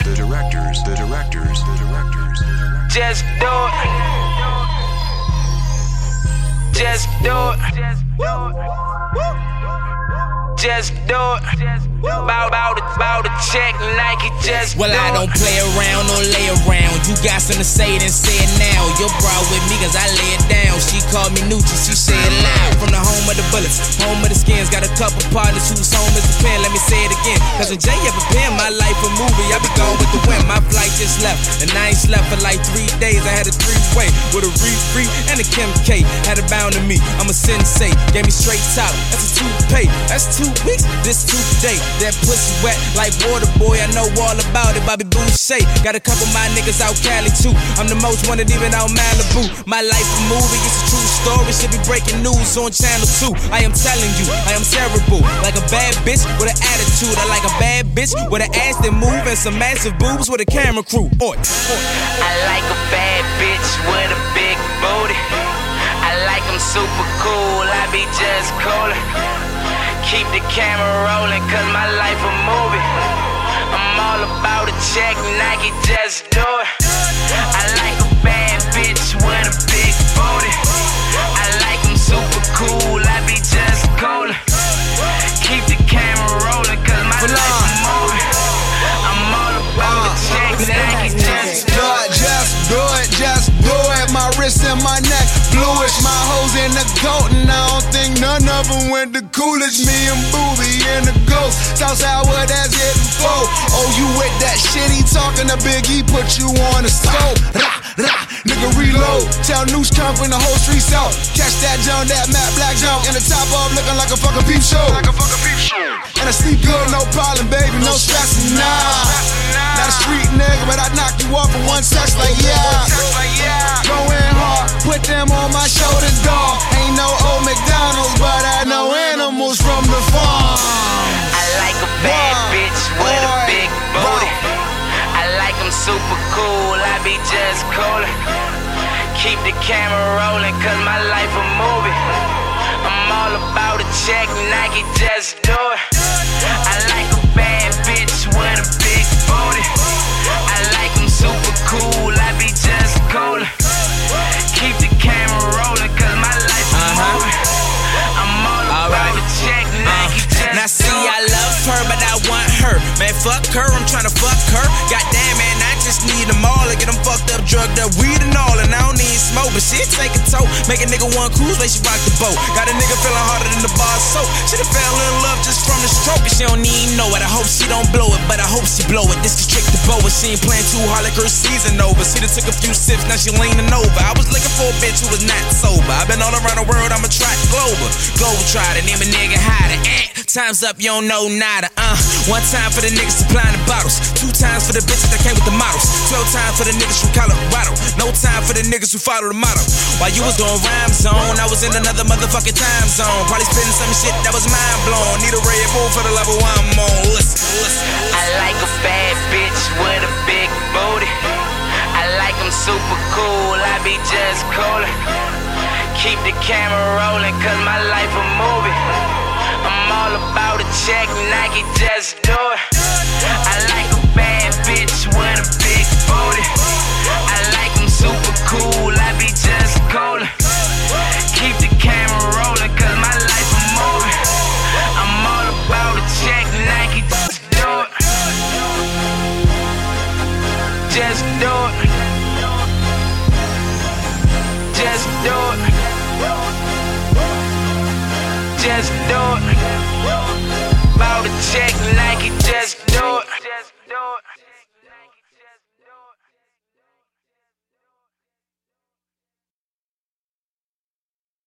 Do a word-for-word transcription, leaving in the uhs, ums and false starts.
the directors, the directors, the directors, the directors. Just do it. Just do it. Just do it. Bout, bout, bout to check Nike, just Well, do I don't play around or lay around. You got something to say, then say it now. Your bra with me, cause I lay it down. She called me Nucci, she said it loud. From the home of the bullets, home of the skins. Got a couple partners whose home is the pen. Let me say it again. Cause when Jay ever pen my life a movie, I be gone with the wind. My flight just left, and I ain't slept for like three days. I had a three-way with a re-free and a Kim K. Had it bound to me, I'm a sensei. Gave me straight top, that's a two-pay. That's two weeks, this two day. That pussy wet like water, boy, I know all about it. Bobby Boucher, got a couple of my niggas out Cali too. I'm the most wanted even out Malibu. My life a movie, it's a true story. Should be breaking news on channel two. I am telling you, I am terrible. Like a bad bitch with an attitude. I like a bad bitch with an ass that move and some massive boobs with a camera crew. Oi, oi. I like a bad bitch with a big booty. I like them super cool, I be just coolin'. Keep the camera rolling, cause my life a movie. I'm all about a check, Nike, just do it. I like a bad bitch with a big booty. I like them super cool, I be just coolin'. Keep the camera rolling, cause my life a movie. I'm all about a check, Nike, just do it. Just do it, just do it. My wrist and my neck bluish, my hoes in the goat, and I don't think none of them went to Coolidge. Me and Booby and the Ghost, Southside what that's hitting for. Oh, you with that shit? He talking to Big E, put you on the scope. Rah, rah, nigga reload. Tell Noose come from the whole streets out. Catch that jump, that matte black jump, in the top off looking like a fucking peep show. Like a fucking peep show. And I sleep good, no problem, baby, no stressing, nah. Not a street nigga, but I knock you off in one text like yeah. Going hard, put them on my shoulders, dog. Ain't no old McDonald's, but I know animals from the farm. I like a bad bitch with a big booty. I like them super cool, I be just coolin'. Keep the camera rolling, cause my life a movie. I'm all about a check, Nike, just do it. I like a bad bitch with a big booty. I like them super cool, I be just coolin'. Keep the camera rolling, cause my life a movie. I'm all about a check, Nike, just do it. Now see, I love her, but I want her. Man, fuck her, I'm tryna fuck her. Goddamn, man, I just need them all. I get them fucked up, drugged up, weed and all. And I don't need smoke, but shit take a toll. Make a nigga one cruise, like she rock the boat. Got a nigga feeling harder than the bar soap. Should've fell in love just from the stroke, and she don't even know it. I hope she don't blow it, but I hope she blow it. This is trick the boa. She ain't playing too hard like her season over. She done took a few sips, now she leaning over. I was looking for a bitch who was not sober. I've been all around the world, I'ma try global. Globe try to name a nigga hide it. Eh. Time's up, you don't know nada. Uh, one time for the niggas supplying the bottles. Two times for the bitches that came with the models. Twelve times for the niggas from Colorado. No time for the niggas who follow the motto. While you was doing rhyme zone, I was in another motherfucking time zone. Probably spitting some shit that was mind blown. Need a Red Bull for the level I'm on. Listen, listen. I like a bad bitch with a big booty. I like them super cool, I be just coolin'. Keep the camera rolling, cause my life a movie. I'm all about a check, Nike, just do it. I like a bad bitch with a big booty. I like them super cool, I be just coolin'. Keep the camera rolling, cause my life a movie. I'm all about a check, Nike, just do it. Just do it. Just do it. Just do it.